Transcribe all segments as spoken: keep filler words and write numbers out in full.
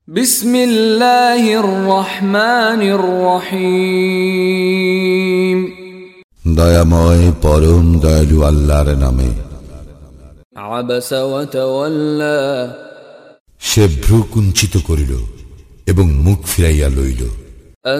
বিসমিল্লাহির রহমানির রহিম। দয়াময় পরম দয়ালু আল্লাহর নামে। আবাসা ওয়া তাওয়াল্লা, সে ভ্রু কুঞ্চিত করিল এবং মুখ ফিরাইয়া লইল। আন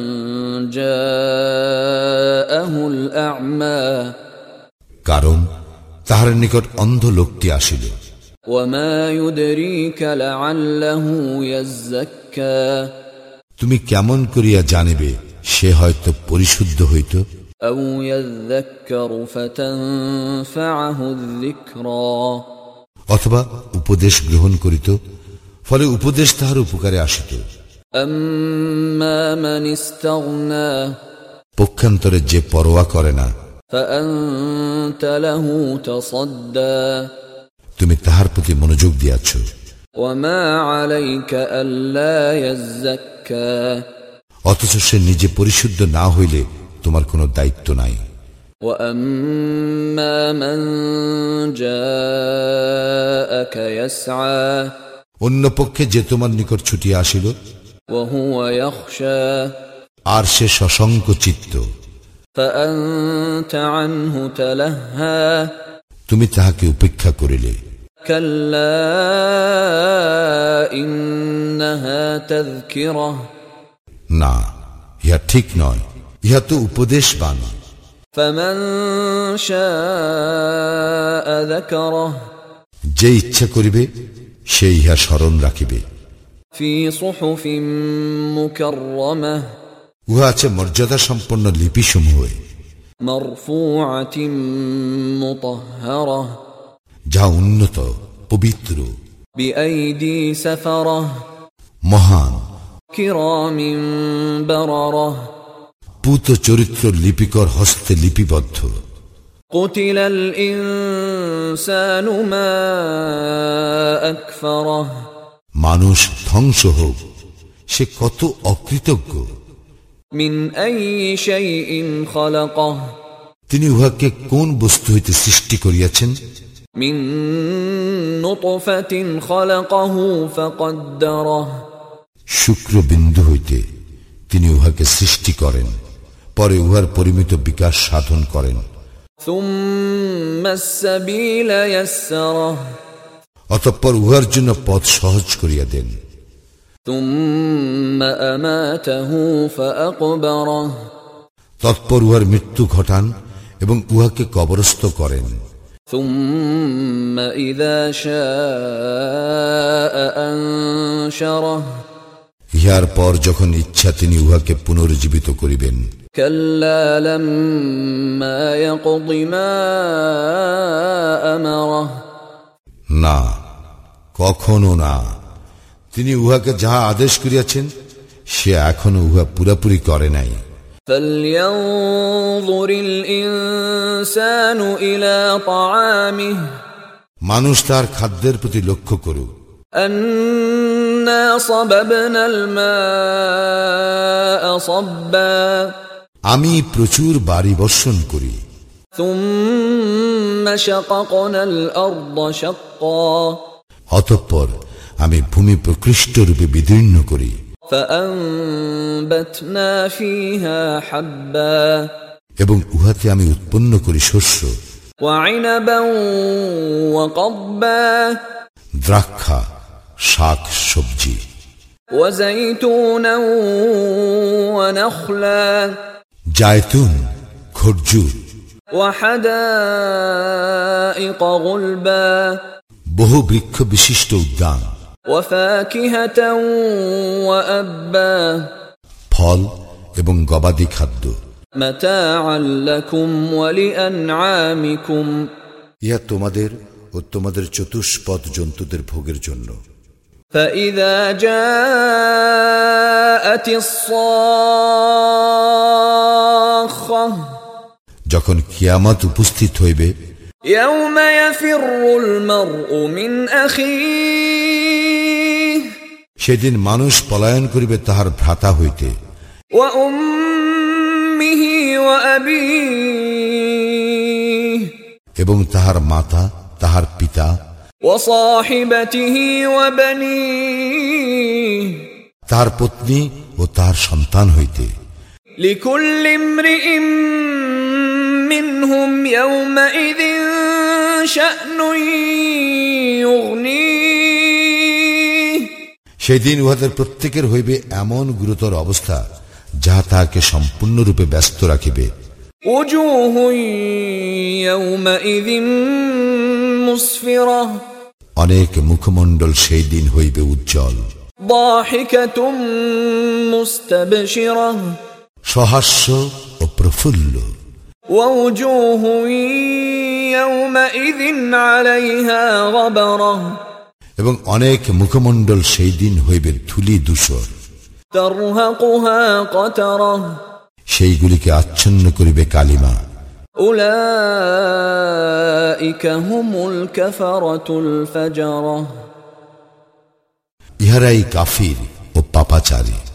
জাআহুল আ'মা, কারণ তাহার নিকট অন্ধ লোকটি আসিল। ওয়া মা ইউদরিকা লাআল্লাহু ইয়াযাক্কা, তুমি কেমন করিয়া জানিবে সে হয়তো পরিশুদ্ধ হইত। আও ইয়াযাক্কারু ফাতানফাআহুয যিকরা, অথবা উপদেশ গ্রহণ করিত, ফলে উপদেশ তাহার উপকারে আসিত। আম্মা মান ইস্তাগনা, পক্ষান্তরে যে পরোয়া করে না, ফাআনতা লাহু তাসাদ্দা, তুমি তাহার প্রতি মনোযোগ দিয়াছ। ওয়া মা আলাইকা আল্লা ইয়াযাক্কা, অথচ সে নিজে পরিশুদ্ধ না হইলে তোমার কোনো দায়িত্ব নাই। ওয়া আম্মা মান জাআকা ইয়াসআ, অন্য পক্ষে যে তোমার নিকট ছুটিয়া আসিল, ওয়া হুয়া ইয়াখশা, আর সে সশঙ্ক চিত্ত, ফাআনতা আনহু তালাহ্হা, তুমি তাহাকে উপেক্ষা করিলে। কাল্লা ইন্নাহা তাযকিরাহ, না, ইহা ঠিক নয়, ইহা তো উপদেশ বাণী। ফামান শাআ যাকারাহ, যে ইচ্ছা করিবে সে ইহা স্মরণ রাখিবে। ফি সুহুফিন মুকাররামাহ, উহা আছে মর্যাদা সম্পন্ন লিপিসমূহে, মারফুআতিন মুতাহহারাহ, যা উন্নত পবিত্র, বিআইদি সাফারাহ, মহান, কিরামিন বারারাহ, পূত চরিত্র লিপিকর হস্তে লিপিবদ্ধ। কুতিলাল ইনসানু মা আকফারাহ, মানুষ ধ্বংস হোক, সে কত অকৃতজ্ঞ। মিন আইয়ি শাইইন খালাকাহ, তিনি উহাকে কোন বস্তু হইতে সৃষ্টি করিয়াছেন? মিন নুতফাতিন খালাকাহু ফাকদ্দারাহ, শুক্রবিন্দু হইতে তিনি উহাকে সৃষ্টি করেন, পরে উহার পরিমিত বিকাশ সাধন করেন। সুম্মা আস-সাবিলা ইয়াসসারাহ, অতঃপর উহার জন্য পথ সহজ করিয়া দেন। সুম্মা আমাতাহু ফাআকবারাহ, তৎপর উহার মৃত্যু ঘটান এবং উহাকে কবরস্থ করেন। সুম্মা ইযা শাআ আনশারাহ, ইহার পর যখন ইচ্ছা তিনি উহাকে পুনর্জীবিত করিবেন। কাল্লা লাম্মা ইয়াকদি মা আমারাহ, না, কখনো না, তিনি উহাকে যাহা আদেশ করিয়াছেন সে এখনো উহা পুরাপুরি করে নাই। ফালইয়ানজুরিল ইনসানু ইলা তাআমিহ, মানুষ তার খাদ্যের প্রতি লক্ষ্য করুক। আন্না সাবাবনাল মাআ সাব্বা, আমি প্রচুর বাড়ি বর্ষণ করি। সুম্মা শাকাকনাল আরদা শাক্কা, অতঃপর আমি ভূমি প্রকৃষ্ট রূপে বিদীর্ণ করি। ফাআনবাতনা ফীহা হাব্বা, এবং উহাতে আমি উৎপন্ন করি শস্য, ওয়া ইনাবান ওয়া কব্বা, দ্রাক্ষা, শাক সবজি, ওয়া যাইতুনান ওয়া নাখলা, জায়তুন, খরজুর, ওয়া হাদাইকা গুলবা, বহু বৃক্ষ বিশিষ্ট উদ্যান, ওয়া ফাকিহাতান ওয়া আব্বা, ফল এবং গবাদি খাদ্য, মাতাআন লাকুম ওয়া লিআনআমিকুম, ইহা তোমাদের ও তোমাদের চতুষ্পদ জন্তুদের ভোগের জন্য। فإذا جاءت الصاخة, যখন কিয়ামত উপস্থিত হইবে, يوم يفر المرء من أخيه, সেদিন মানুষ পলায়ন করিবে তাহার ভ্রাতা হইতে, وأمه وأبيه, এবং তাহার মাতা, তাহার পিতা, وصاحبته وبنيه, তার পত্নী ও তার সন্তান হইতে। লিকুল্লি ইমরিইম মিনহুম ইয়াওমাইযিন শা'নুন ইউগনিহ, সেদিন উহাদের প্রত্যেকের হইবে এমন গুরুতর অবস্থা যাহা তাহাকে সম্পূর্ণরূপে ব্যস্ত রাখিবে। উজুহুন ইয়াওমাইযিন মুসফিরাহ, অনেক মুখমণ্ডল সেই দিন হইবে উজ্জ্বল। দাহিকাতুম মুস্তাবশিরাহ, সহাস্য ও প্রফুল্ল। ওয়া উজুহুন ইয়াওমাইযিন আলাইহা গাবারাহ, এবং অনেক মুখমণ্ডল সেই দিন হইবে ধূলি ধূসর। তারহাকুহা কাতারাহ, সেইগুলিকে আচ্ছন্ন করিবে কালিমা। উলাইকা হুমুল কাফারাতুল ফাজরাহ, ইহারাই কাফির ও পাপাচারী।